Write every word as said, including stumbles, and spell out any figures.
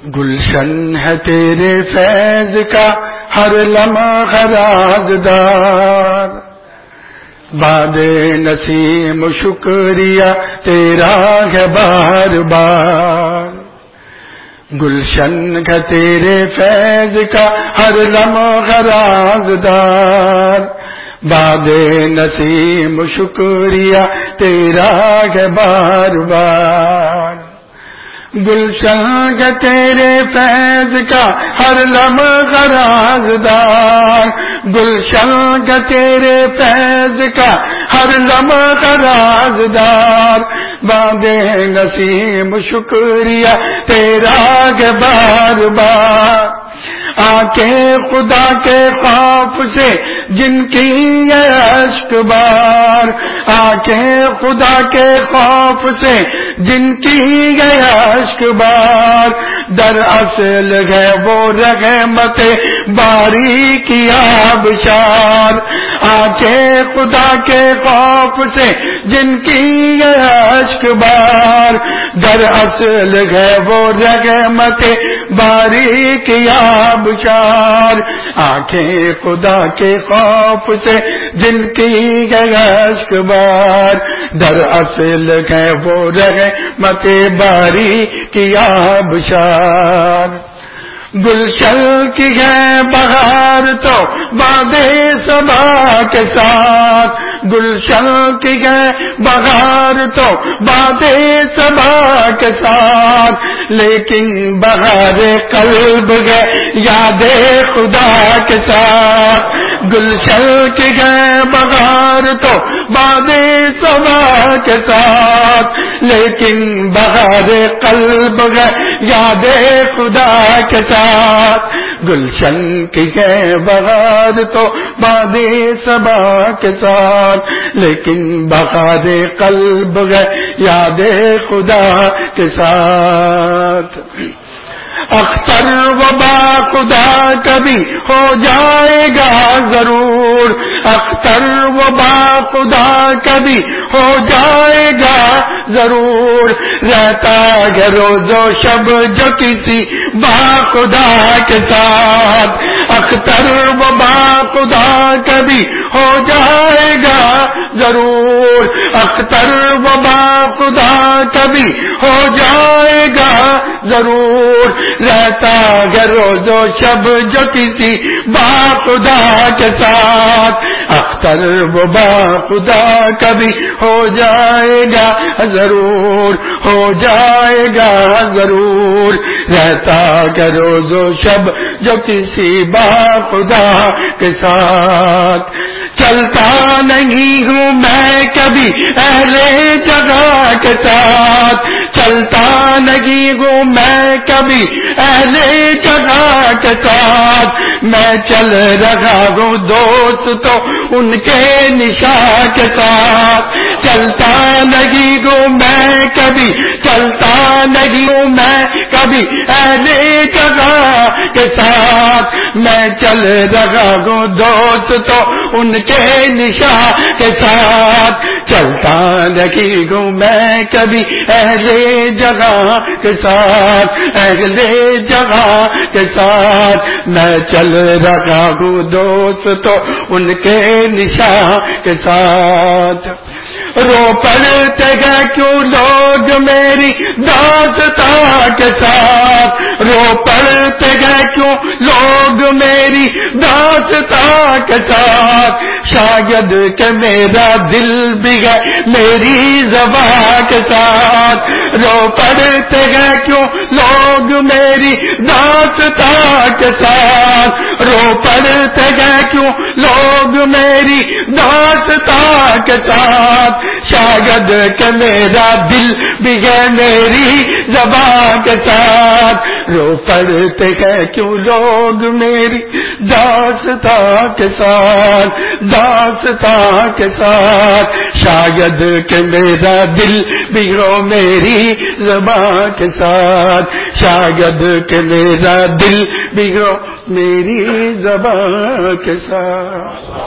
گلشن ہے تیرے فیض کا ہر لمحہ رازدار، باد نسیم شکریہ تیرا ہے بار بار. گلشن ہے تیرے فیض کا ہر لمحہ رازدار، باد نسیم شکریہ تیرا ہے بار بار. گلشن کا تیرے فیض کا ہر لمحہ رازدار، گلشن کا تیرے فیض کا ہر لمحہ رازدار، باد نسیم شکریہ تیرا ہے بار بار. آنکھیں خدا کے خوف سے جن کی یہ اشک بار، آنکھیں خدا کے خوف سے جن کی یہ اشک بار، در اصل ہے وہ رحمت باری کی آبشار. آنکھیں خدا کے خوف سے جن کی یہ اشک بار، در اصل ہے وہ رحمت باری کی آبشار. آنکھیں خدا کے خوف سے جن کی ہے اشک بار، در اصل ہے وہ رحمت باری کی آبشار. گلشن کی ہے بہار تو باد صبا کے ساتھ، گلشن کی ہے بہار تو باد صبا کے ساتھ، لیکن بہار قلب ہے یاد خدا کے ساتھ. گلشن کی ہے بہار تو باد صبا کے ساتھ، لیکن بہار قلب ہے یاد خدا کے ساتھ. گلشن کی ہے بہار تو باد صبا کے ساتھ، لیکن بہار قلب ہے یاد خدا کے ساتھ. اختر و با خدا کبھی ہو جائے گا ضرور، اختر و با خدا کبھی ہو جائے گا ضرور. رہتا ہے روز و شب جو کسی با خدا کے ساتھ، اختر و با خدا کبھی ہو جائے گا ضرور. اختر و با خدا کبھی ہو جائے گا ضرور. رہتا ہے روز و شب جو کسی با خدا کے ساتھ، اختر و با خدا کبھی ہو جائے گا ضرور، ہو جائے گا ضرور. رہتا ہے روز و شب جو کسی با خدا کے ساتھ. چلتا نہیں ہوں میں کبھی اہل جگہ کے ساتھ، چلتا نہیں ہوں میں کبھی اہل جگہ کے ساتھ. میں چل رہا ہوں دوست تو ان کے نشاں کے ساتھ. چلتا نہیں ہوں میں کبھی، چلتا نہیں ہوں میں کبھی اہل جگہ کے ساتھ. میں چل رہا ہوں دوست تو ان کے نشاں کے ساتھ. چلتا نہیں ہوں میں کبھی اہل جگہ کے ساتھ، اہل جگہ کے ساتھ. میں چل رہا ہوں دوست تو ان کے نشاں کے ساتھ. رو پڑتے گئے کیوں لوگ میری داستاں کے ساتھ، رو پڑتے گئے کیوں لوگ میری داستاں کے ساتھ. شاید کہ میرا دل بھی گئے میری زبان کے ساتھ. رو پڑتے گئے کیوں لوگ میری داستاں کے ساتھ، رو پڑتے گئے کیوں لوگ میری داستاں کے ساتھ. شاید کہ میرا دل بھی گئے میری زبان کے ساتھ. رو پڑتے گئے کیوں لوگ میری داستاں کے ساتھ، داستاں کے ساتھ. شاید کہ میرا دل بھی ہو میری زبان کے ساتھ، شاید کہ میرا دل بھی ہو میری زبان کے ساتھ.